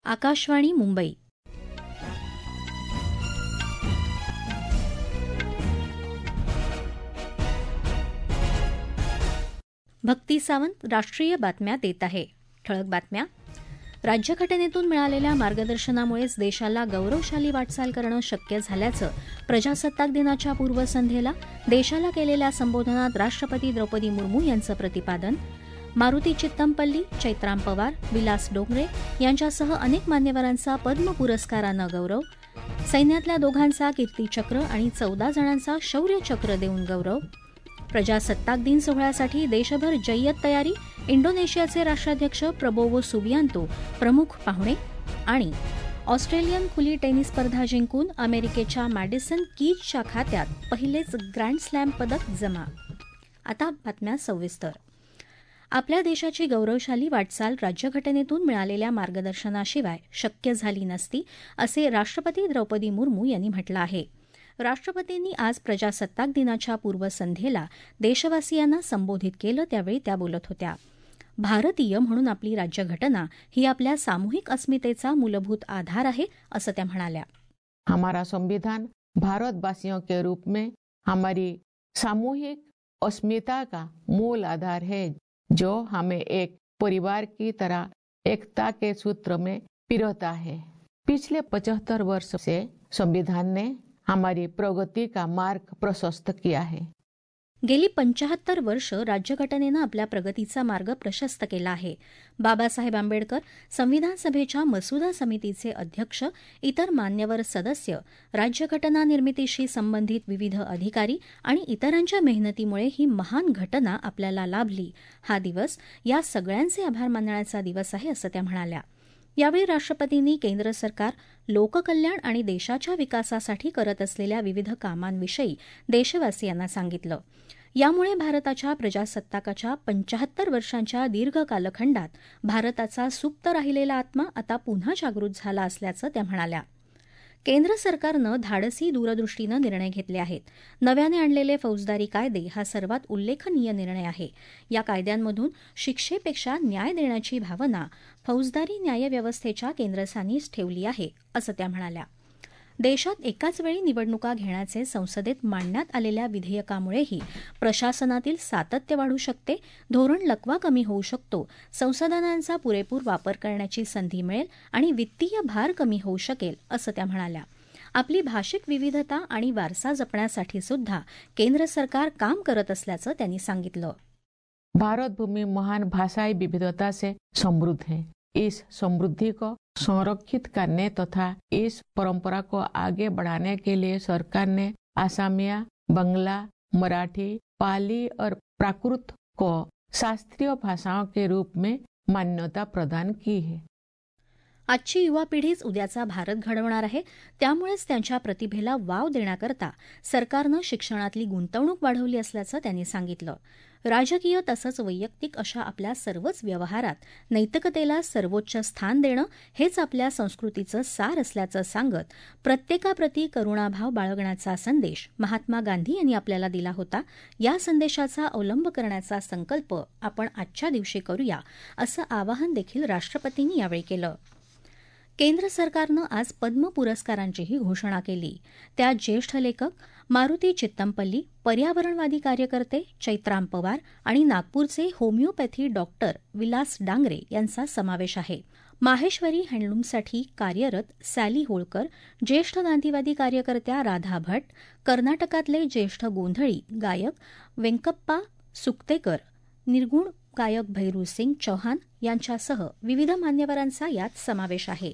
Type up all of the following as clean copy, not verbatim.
आकाशवाणी मुंबई. भक्ती सावंत राष्ट्रीय बातम्या देत आहे. ठळक बातम्या. राज्यघटनेतून मिळालेल्या मार्गदर्शनामुळेच देशाला गौरवशाली वाटचाल करणं शक्य झाल्याचं प्रजासत्ताक दिनाच्या पूर्वसंध्येला देशाला केलेल्या संबोधनात राष्ट्रपती द्रौपदी मुर्मू यांचं प्रतिपादन. मारुती चित्तमपल्ली, चैत्राम पवार, विलास डोंगरे यांच्यासह अनेक मान्यवरांचा पद्म पुरस्कारानं गौरव. सैन्यातल्या दोघांचा कीर्तीचक्र आणि 14 जणांचा शौर्यचक्र देऊन गौरव. प्रजासत्ताक दिन सोहळ्यासाठी देशभर जय्यत तयारी. इंडोनेशियाचे राष्ट्राध्यक्ष प्रबोवो सुबियांतो प्रमुख पाहुणे. आणि ऑस्ट्रेलियन खुली टेनिस स्पर्धा जिंकून अमेरिकेच्या मॅडिसन कीजच्या खात्यात पहिलेच ग्रँड स्लॅम पदक जमा. आता बातम्या सविस्तर. आपल्या देशाची गौरवशाली वाटचाल राज्यघटनेतून मिळालेल्या मार्गदर्शनाशिवाय शक्य झाली नसती, असे राष्ट्रपती द्रौपदी मुर्मू यांनी म्हटलं आहे. राष्ट्रपतींनी आज प्रजासत्ताक दिनाच्या पूर्वसंध्येला देशवासियांना संबोधित केलं, त्यावेळी त्या बोलत होत्या. भारतीय म्हणून आपली राज्यघटना ही आपल्या सामूहिक अस्मितेचा मूलभूत आधार आहे, असं त्या म्हणाल्या. हमारा संविधान भारतवासियों के रूप में हमारी सामूहिक अस्मिता का मूल आधार है, जो हमें एक परिवार की तरह एकता के सूत्र में पिरोता है. पिछले 75 वर्ष से संविधान ने हमारी प्रगति का मार्ग प्रशस्त किया है. गेली 75 वर्ष राज्यघटनेनं आपल्या प्रगतीचा मार्ग प्रशस्त केला आहे. बाबासाहेब आंबेडकर, संविधान सभेच्या मसुदा समितीचे अध्यक्ष, इतर मान्यवर सदस्य, राज्यघटना निर्मितीशी संबंधित विविध अधिकारी आणि इतरांच्या मेहनतीमुळे ही महान घटना आपल्याला लाभली. हा दिवस या सगळ्यांचे आभार मानण्याचा दिवस आहे, असं त्या म्हणाल्या. यावेळी राष्ट्रपतींनी केंद्र सरकार लोककल्याण आणि देशाच्या विकासासाठी करत असलेल्या विविध कामांविषयी देशवासियांना सांगितलं. यामुळे भारताच्या प्रजासत्ताकाच्या 75 वर्षांच्या दीर्घ कालखंडात भारताचा सुप्त राहिलेला आत्मा आता पुन्हा जागृत झाला असल्याचं त्या म्हणाल्या. केंद्र सरकारनं धाडसी दूरदृष्टीनं निर्णय घेतले आहेत. नव्याने आणलेले फौजदारी कायदे हा सर्वात उल्लेखनीय निर्णय आहे. या कायद्यांमधून शिक्षेपेक्षा न्याय देण्याची भावना फौजदारी न्यायव्यवस्थेच्या केंद्रस्थानीच ठेवली आहे, असं त्या म्हणाल्या. देशात एकाच वेळी निवडणुका घेण्याचे संसदेत मांडण्यात आलेल्या विधेयकामुळेही प्रशासनातील सातत्य वाढू शकते, धोरण लकवा कमी होऊ शकतो, संसाधनांचा पुरेपूर वापर करण्याची संधी मिळेल आणि वित्तीय भार कमी होऊ शकेल, असं त्या म्हणाल्या. आपली भाषिक विविधता आणि वारसा जपण्यासाठी सुद्धा केंद्र सरकार काम करत असल्याचं त्यांनी सांगितलं. भारत भूमि महान भाषाई विविधता से समृद्ध है. इस समृद्धि को संरक्षित करने तथा इस परंपरा को आगे बढ़ाने के लिए सरकार ने असमिया, बंगला, मराठी, पाली और प्राकृत को शास्त्रीय भाषाओं के रूप में मान्यता प्रदान की है. आजची युवा पिढीच उद्याचा भारत घडवणार आहे. त्यामुळेच त्यांच्या प्रतिभेला वाव देण्याकरता सरकारनं शिक्षणातली गुंतवणूक वाढवली असल्याचं त्यांनी सांगितलं. राजकीय तसंच वैयक्तिक अशा आपल्या सर्वच व्यवहारात नैतिकतेला सर्वोच्च स्थान देणं हेच आपल्या संस्कृतीचं सार असल्याचं सांगत प्रत्येकाप्रती करुणाभाव बाळगण्याचा संदेश महात्मा गांधी यांनी आपल्याला दिला होता. या संदेशाचा अवलंब करण्याचा संकल्प आपण आजच्या दिवशी करूया, असं आवाहन देखील राष्ट्रपतींनी यावेळी केलं. केंद्र सरकारनं आज पद्म पुरस्कारांचीही घोषणा केली. त्यात ज्येष्ठ लेखक मारुती चित्तमपल्ली, पर्यावरणवादी कार्यकर्ते चैत्राम पवार आणि नागपूरचे होमिओपॅथी डॉक्टर विलास डांगरे यांचा समावेश आहे. माहेश्वरी हँडलूमसाठी कार्यरत सॅली होळकर, ज्येष्ठ गांधीवादी कार्यकर्त्या राधा भट, कर्नाटकातले ज्येष्ठ गोंधळी गायक वेंकप्पा सुक्तेकर, निर्गुण गायक भैरू सिंग चौहान यांच्यासह विविध मान्यवरांचा यात समावेश आहे.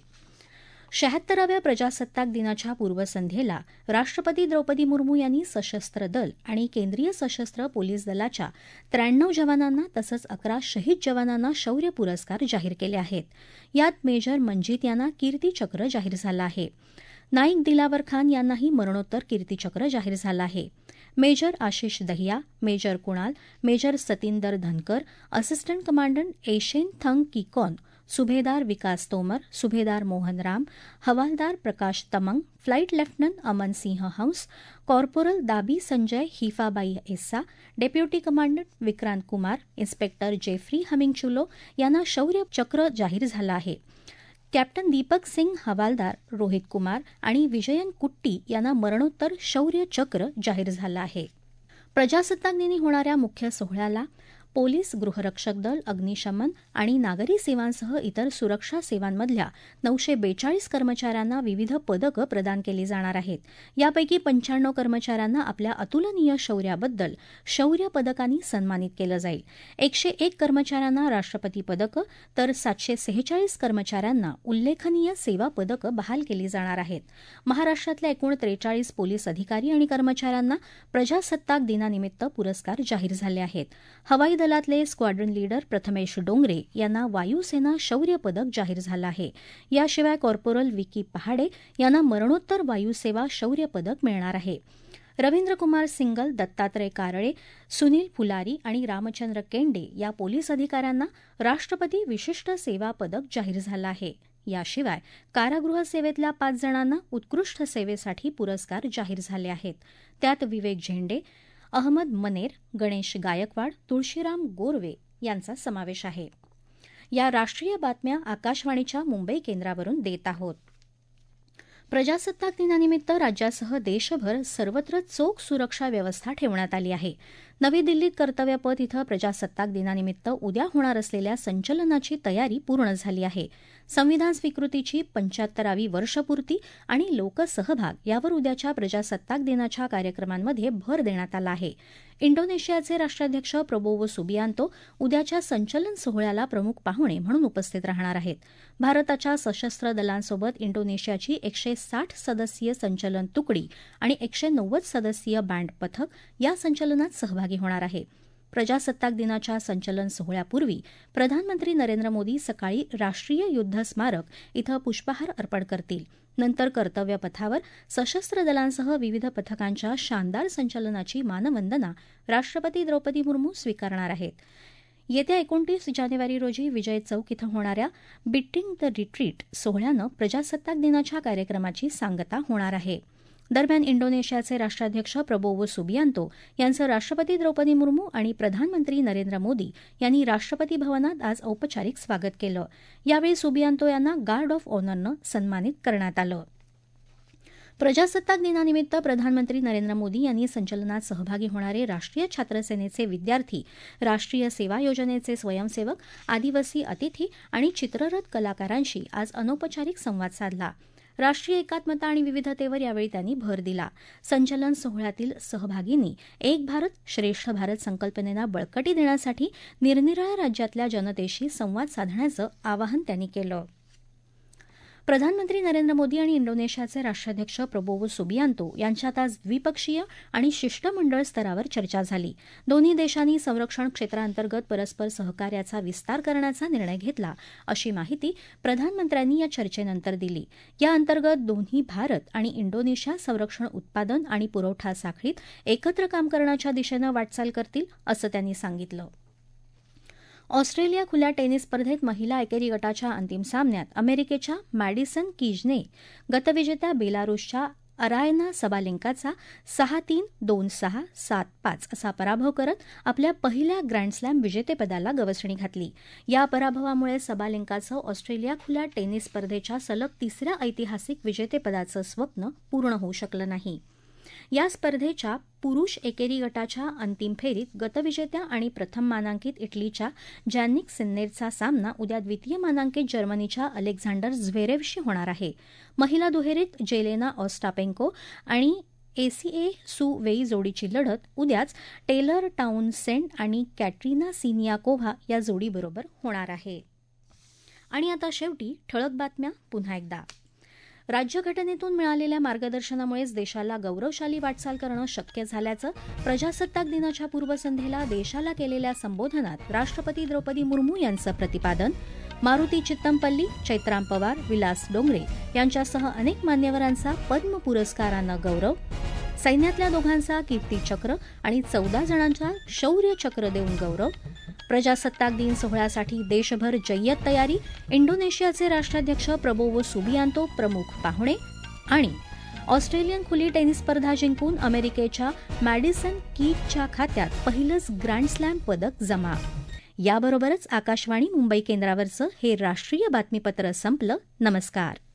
76व्या प्रजासत्ताक दिनाच्या पूर्वसंध्येला राष्ट्रपती द्रौपदी मुर्मू यांनी सशस्त्र दल आणि केंद्रीय सशस्त्र पोलीस दलाच्या 93 जवानांना तसंच 11 शहीद जवानांना शौर्य पुरस्कार जाहीर केले आहेत. यात मेजर मंजित यांना कीर्तीचक्र जाहीर झालं आहे. नाईक दिलावर खान यांनाही मरणोत्तर कीर्तीचक्र जाहीर झालं आहे. Major Ashish Dahiya, major Kunal, major Satinder Dhankar, assistant commandant Eshen Thang Kikon, subedar Vikas Tomar, subedar Mohan Ram, havildar Prakash Tamang, flight lieutenant Aman Singh Hans, corporal Dabi Sanjay Hifabai Essa, deputy commandant Vikrant Kumar, inspector Jeffrey Hmingchulo यांना शौर्य चक्र जाहीर झालं आहे. कॅप्टन दीपक सिंग हवालदार, रोहित कुमार आणि विजयन कुट्टी यांना मरणोत्तर शौर्य चक्र जाहीर झालं आहे. प्रजासत्ताक दिनी होणाऱ्या मुख्य सोहळ्याला पोलीस, गृहरक्षक दल, अग्निशमन आणि नागरी सेवांसह इतर सुरक्षा सेवांमधल्या 942 कर्मचाऱ्यांना विविध पदकं प्रदान केली जाणार आहेत. यापैकी 95 कर्मचाऱ्यांना आपल्या अतुलनीय शौर्याबद्दल शौर्य पदकांनी सन्मानित केलं जाईल. 101 कर्मचाऱ्यांना राष्ट्रपती पदकं तर 746 कर्मचाऱ्यांना उल्लेखनीय सेवा पदकं बहाल केली जाणार आहेत. महाराष्ट्रातल्या एकूण 43 पोलीस अधिकारी आणि कर्मचाऱ्यांना प्रजासत्ताक दिनानिमित्त पुरस्कार जाहीर झाले आहेत. हवाई दलातले स्क्वॉड्रन लीडर प्रथमेश डोंगरे यांना वायुसेना शौर्य पदक जाहीर झालं आहे. याशिवाय कॉर्पोरल विकी पहाडे यांना मरणोत्तर वायुसेवा शौर्य पदक मिळणार आहे. रवींद्र कुमार सिंगल, दत्तात्रय कारळे, सुनील फुलारी आणि रामचंद्र केंडे या पोलीस अधिकाऱ्यांना राष्ट्रपती विशिष्ट सेवा पदक जाहीर झालं आहे. याशिवाय कारागृह सेवेतल्या 5 जणांना उत्कृष्ट सेवेसाठी पुरस्कार जाहीर झाले आहेत. त्यात विवेक झेंडे, अहमद मनेर, गणेश गायकवाड, तुळशीराम गोरवे यांचा समावेश आहे. या राष्ट्रीय बातम्या आकाशवाणीच्या मुंबई केंद्रावरून देत आहोत. प्रजासत्ताक दिनानिमित्त राज्यासह देशभर सर्वत्र चोख सुरक्षा व्यवस्था ठेवण्यात आली आहे. नवी दिल्लीत कर्तव्यपथ इथं प्रजासत्ताक दिनानिमित्त उद्या होणार असलेल्या संचलनाची तयारी पूर्ण झाली आहे. संविधान स्वीकृतीची 75वी वर्षपूर्ती आणि लोकसहभाग यावर उद्याच्या प्रजासत्ताक दिनाच्या कार्यक्रमांमध्ये भर देण्यात आला आहे. इंडोनेशियाचे राष्ट्राध्यक्ष प्रबोवो सुबियांतो उद्याच्या संचलन सोहळ्याला प्रमुख पाहुणे म्हणून उपस्थित राहणार आहेत. भारताच्या सशस्त्र दलांसोबत इंडोनेशियाची 160 सदस्यीय संचलन तुकडी आणि 190 सदस्यीय बँड पथक या संचलनात सहभागी होणार आहे. प्रजासत्ताक दिनाच्या संचलन सोहळ्यापूर्वी प्रधानमंत्री नरेंद्र मोदी सकाळी राष्ट्रीय युद्ध स्मारक इथं पुष्पहार अर्पण करतील. नंतर कर्तव्यपथावर सशस्त्र दलांसह विविध पथकांच्या शानदार संचलनाची मानवंदना राष्ट्रपती द्रौपदी मुर्मू स्वीकारणार आहेत. येत्या 29 जानेवारी रोजी विजय चौक इथं होणाऱ्या बिटिंग द रिट्रीट सोहळ्यानं प्रजासत्ताक दिनाच्या कार्यक्रमाची सांगता होणार आहे. दरम्यान इंडोनेशियाचे राष्ट्राध्यक्ष प्रबोवो सुबियांतो यांचं राष्ट्रपती द्रौपदी मुर्मू आणि प्रधानमंत्री नरेंद्र मोदी यांनी राष्ट्रपती भवनात आज औपचारिक स्वागत केलं. यावेळी सुबियांतो यांना गार्ड ऑफ ऑनरनं सन्मानित करण्यात आलं. प्रजासत्ताक दिनानिमित्त प्रधानमंत्री नरेंद्र मोदी यांनी संचलनात सहभागी होणारे राष्ट्रीय छात्र सेनेचे विद्यार्थी, राष्ट्रीय सेवा योजनेचे स्वयंसेवक, आदिवासी अतिथी आणि चित्ररथ कलाकारांशी आज अनौपचारिक संवाद साधला. राष्ट्रीय एकात्मता आणि विविधतेवर यावेळी त्यांनी भर दिला. संचलन सोहळ्यातील सहभागींनी एक भारत श्रेष्ठ भारत संकल्पनेला बळकटी देण्यासाठी निरनिराळ्या राज्यातल्या जनतेशी संवाद साधण्याचं आवाहन त्यांनी केलं. प्रधानमंत्री नरेंद्र मोदी आणि इंडोनेशियाचे राष्ट्राध्यक्ष प्रबोवो सुबियांतो यांच्यात आज द्विपक्षीय आणि शिष्टमंडळ स्तरावर चर्चा झाली. दोन्ही देशांनी संरक्षण क्षेत्रांतर्गत परस्पर सहकार्याचा विस्तार करण्याचा निर्णय घेतला, अशी माहिती प्रधानमंत्र्यांनी या चर्चेनंतर दिली. या अंतर्गत दोन्ही भारत आणि इंडोनेशिया संरक्षण उत्पादन आणि पुरवठा साखळीत एकत्र काम करण्याच्या दिशेनं वाटचाल करतील, असं त्यांनी सांगितलं. ऑस्ट्रेलिया खुल्या टेनिस स्पर्धेत महिला एकेरी गटाच्या अंतिम सामन्यात अमेरिकेच्या मॅडिसन कीजने गतविजेत्या बेलारूसच्या अरायना सबालेंकाचा 6-3, 2-6, 7-5 असा पराभव करत आपल्या पहिल्या ग्रँडस्लॅम विजेतेपदाला गवसणी घातली. या पराभवामुळे सबालेंकाचं ऑस्ट्रेलिया खुल्या टेनिस स्पर्धेच्या सलग 3ऱ्या ऐतिहासिक विजेतेपदाचं स्वप्न पूर्ण होऊ शकलं नाही. या स्पर्धेच्या पुरुष एकेरी गटाच्या अंतिम फेरीत गतविजेत्या आणि प्रथम मानांकित इटलीच्या जॅनिक सिन्नेरचा सामना उद्या द्वितीय मानांकित जर्मनीच्या अलेक्झांडर झ्वेरेवशी होणार आहे. महिला दुहेरीत जेलेना ऑस्टापेंको आणि एसीए सु वेई जोडीची लढत उद्याच टेलर टाउनसेंड आणि कॅटरीना सिनियाकोव्हा या जोडीबरोबर होणार आहे. आणि आता शेवटी ठळक बातम्या पुन्हा एकदा. राज्यघटनेतून मिळालेल्या मार्गदर्शनामुळेच देशाला गौरवशाली वाटचाल करणं शक्य झाल्याचं प्रजासत्ताक दिनाच्या पूर्वसंध्येला देशाला केलेल्या संबोधनात राष्ट्रपती द्रौपदी मुर्मू यांचं प्रतिपादन. मारुती चित्तमपल्ली, चैत्राम पवार, विलास डोंगरे यांच्यासह अनेक मान्यवरांचा पद्म पुरस्कारानं गौरव. सैन्यातल्या दोघांचा कीर्तीचक्र आणि 14 जणांचा शौर्य चक्र देऊन गौरव. प्रजासत्ताक दिन सोहळ्यासाठी देशभर जय्यत तयारी, इंडोनेशियाचे राष्ट्राध्यक्ष प्रबोवो सुबियांतो प्रमुख पाहुणे. आणि ऑस्ट्रेलियन खुली टेनिस स्पर्धा जिंकून अमेरिकेच्या मॅडिसन कीजच्या खात्यात पहिलंच ग्रँडस्लॅम पदक जमा. याबरोबरच आकाशवाणी मुंबई केंद्रावरचं हे राष्ट्रीय बातमीपत्र संपलं. नमस्कार.